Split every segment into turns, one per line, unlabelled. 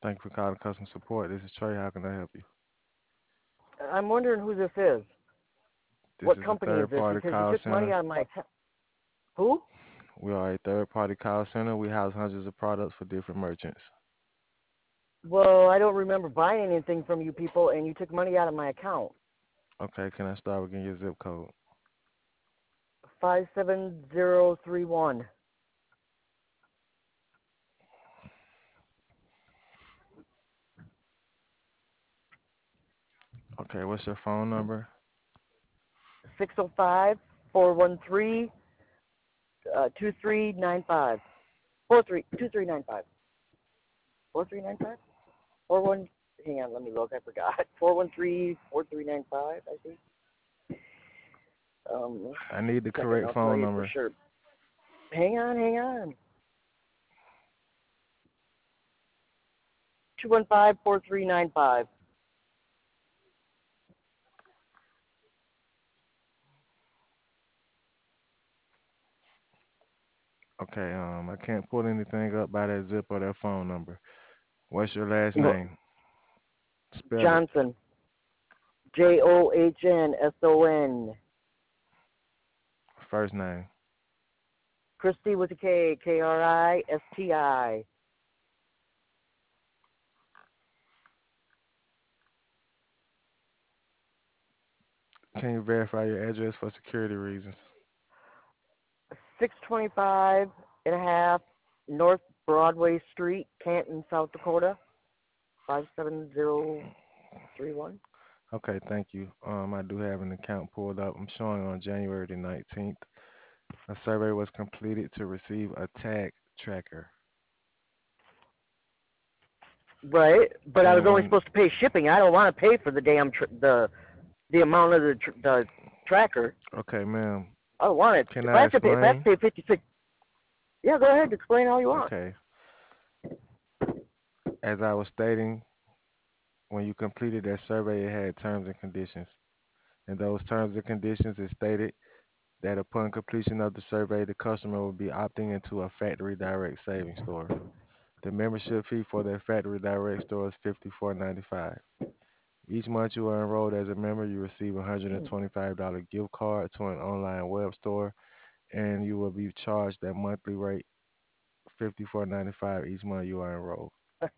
Thank you for calling customer support. This is Trey. How can I help you?
I'm wondering who this is.
This
What
is a
company is
third
this?
party
Because you
call
took money
center.
out of my account. Who?
We are a third party call center. We house hundreds of products for different merchants.
Well, I don't remember buying anything from you people, and you took money out of my account.
Okay, can I start with getting your zip code?
57031.
Okay, what's your phone number?
605-413 2395. 2395. 4395? 41. Hang on, let me look. I forgot. 413-4395. I think.
I need the
Second,
correct
I'll tell
phone
you for
number.
sure. Hang on. 215-4395.
Okay, I can't pull anything up by that zip or that phone number. What's your last name? Spell it.
Johnson. Johnsson.
First name.
Christy with a K. Kristi.
Can you verify your address for security reasons?
625 and a half North Broadway Street, Canton, South Dakota. 57031.
Okay, thank you. I do have an account pulled up. I'm showing on January the 19th. A survey was completed to receive a tag tracker.
Right, but I was
And
only
when
supposed to pay shipping. I don't want to pay for the damn the amount of the tracker.
Okay, ma'am,
I don't want it.
can
If I
I
have to pay, if I have to
explain?
pay 56, yeah, go ahead. Explain all you want.
Okay, as I was stating, when you completed that survey, it had terms and conditions. In those terms and conditions, it stated that upon completion of the survey, the customer will be opting into a factory direct savings store. The membership fee for that factory direct store is $54.95. Each month you are enrolled as a member, you receive a $125 gift card to an online web store, and you will be charged that monthly rate, $54.95 each month you are enrolled.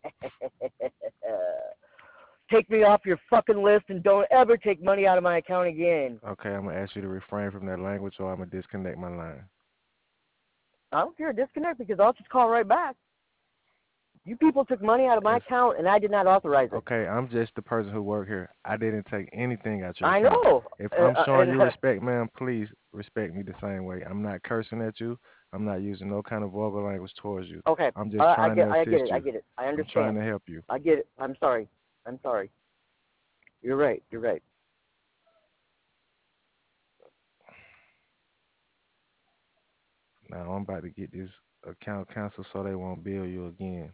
Take me off your fucking list and don't ever take money out of my account again.
Okay, I'm gonna ask you to refrain from that language, or I'm gonna disconnect my line.
I don't care. Disconnect because I'll just call right back. You people took money out of my
It's
account and I did not authorize it.
okay. I'm just the person who work here. I didn't take anything out your
I
account.
know.
If I'm showing
And
you respect, ma'am, please respect me the same way. I'm not cursing at you. I'm not using no kind of vulgar language towards you.
okay,
I'm just trying to
I get
assist
it. I
you.
get it. I
I'm trying
understand.
to help you.
I get it. I'm sorry. I'm sorry. You're right. You're right.
Now I'm about to get this account canceled so they won't bill you again.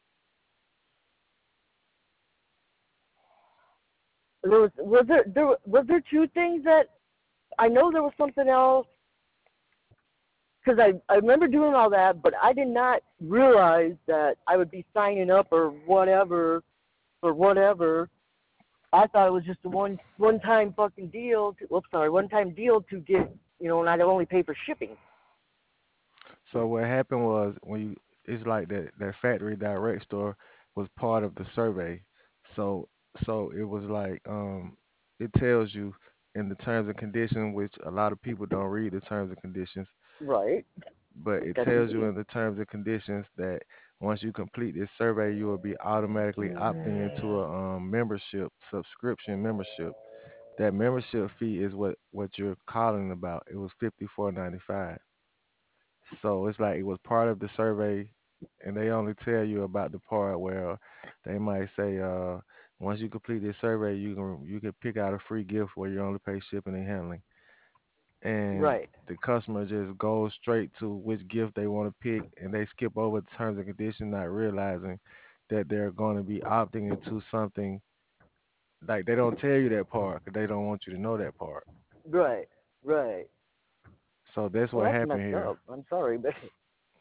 Was there two things that I know there was something else because I remember doing all that, but I did not realize that I would be signing up or whatever for whatever. I thought it was just a one time fucking deal. One time deal to get and I'd only pay for shipping.
So what happened was when you it's like that factory direct store was part of the survey. So so it was like it tells you in the terms and conditions, which a lot of people don't read the terms and conditions,
Right.
but it
That's
tells you
me.
in the terms and conditions that once you complete this survey, you will be automatically opting into a membership subscription membership. That membership fee is what you're calling about. It was $54.95. So it's like it was part of the survey, and they only tell you about the part where they might say, once you complete this survey, you can pick out a free gift where you only pay shipping and handling, and
Right.
the customer just goes straight to which gift they want to pick, and they skip over the terms and conditions, not realizing that they're going to be opting into something like they don't tell you that part because they don't want you to know that part.
Right. Right.
So that's
Well,
what
that's
happened
messed
here.
up. I'm sorry, but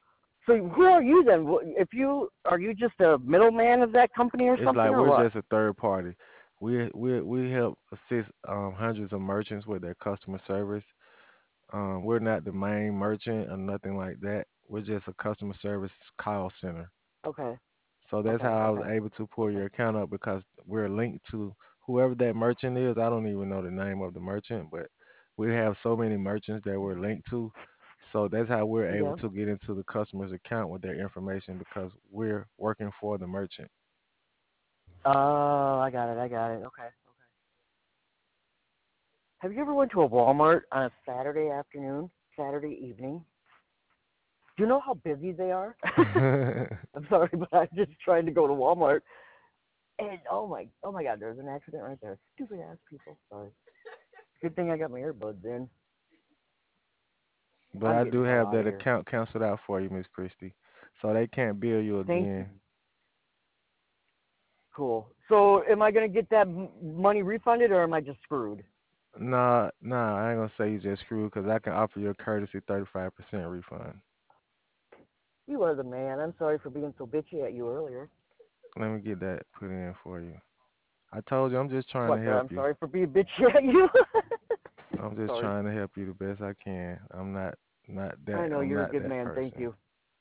So who are you then? If you are you just a middleman of that company or
It's
something,
like
or
we're
what?
just a third party. We help assist hundreds of merchants with their customer service. We're not the main merchant or nothing like that. We're just a customer service call center.
Okay,
So that's
okay,
how I was
okay,
able to pull
okay.
your account up because we're linked to whoever that merchant is. I don't even know the name of the merchant, but we have so many merchants that we're linked to. So that's how we're able
Yeah.
to get into the customer's account with their information because we're working for the merchant.
Oh, I got it. I got it. Okay, okay. Have you ever went to a Walmart on a Saturday afternoon, Saturday evening? Do you know how busy they are? I'm sorry, but I'm just trying to go to Walmart, and oh my God, there's an accident right there. Stupid ass people. Sorry. Good thing I got my earbuds in.
But
I'm
I
getting
do
the hell
have
out
that
of here.
account canceled out for you, Miss Christie. So they can't bill you
Thank you.
again.
Cool. So, am I gonna get that money refunded, or am I just screwed?
Nah, I ain't gonna say you just screwed because I can offer you a courtesy 35% refund.
You are the man. I'm sorry for being so bitchy at you earlier.
Let me get that put in for you. I told you I'm just trying to
What?
help
I'm
you.
sorry for being bitchy at you.
I'm just
Sorry.
trying to help you the best I can.
I know
I'm
you're a
not
good
that
man. Thank
person.
you.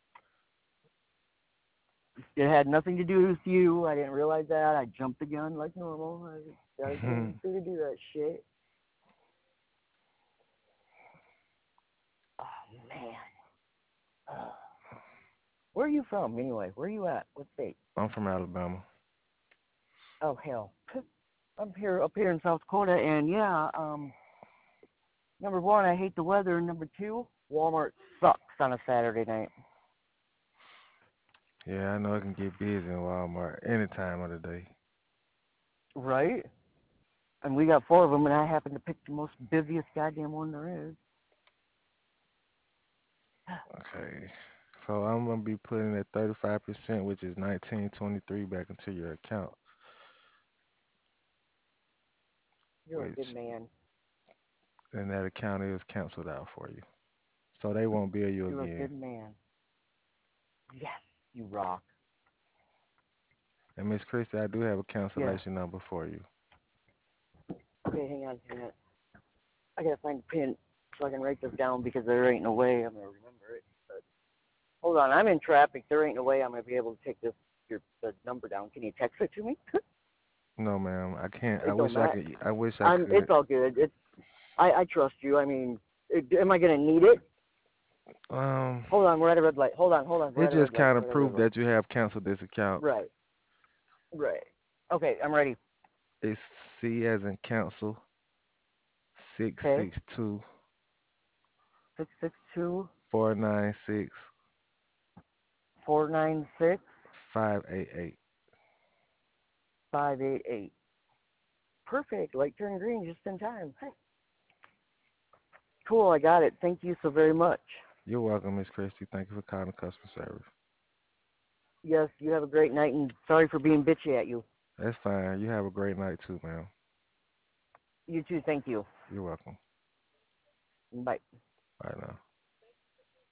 It had nothing to do with you. I didn't realize that. I jumped the gun like normal. I didn't see to do that shit. Oh man. Uh, where are you from anyway? Where are you at? What state?
I'm from Alabama.
Oh hell. I'm here up here in South Dakota, and yeah. Number one, I hate the weather. Number two, Walmart sucks on a Saturday night.
Yeah, I know it can get busy in Walmart any time of the day.
Right? And we got four of them, and I happen to pick the most busiest goddamn one there is.
Okay. So I'm gonna be putting that 35%, which is 1923, back into your account,
You're a good
which
man.
and that account is canceled out for you. So they won't bill you
You're a
again.
good man. Yes, you rock.
And Miss Christie, I do have a
Yeah.
cancellation number for you.
Okay, hang on a minute. I gotta find a pen so I can write this down because there ain't no way I'm gonna remember it. But hold on, I'm in traffic. There ain't no way I'm gonna be able to take the number down. Can you text it to me?
No, ma'am, I can't.
It don't matter.
I wish I
It's
could.
all good. I trust you. I mean, am I gonna need it?
Um,
Hold on, we're at a red light. Hold on, we're
it
at a
just
red light.
kind
We're
of
at a red
proved
light.
that you have canceled this account.
Right, right. Okay, I'm ready.
It's C as in council, six
Okay,
six two
662
496
496
588.
588. Perfect. Light turned green just in time. Hey, cool. I got it. Thank you so very much.
You're welcome, Miss Christie. Thank you for calling customer service.
Yes, you have a great night, and sorry for being bitchy at you.
That's fine. You have a great night too, ma'am.
You too. Thank you.
You're welcome.
Bye.
Bye now.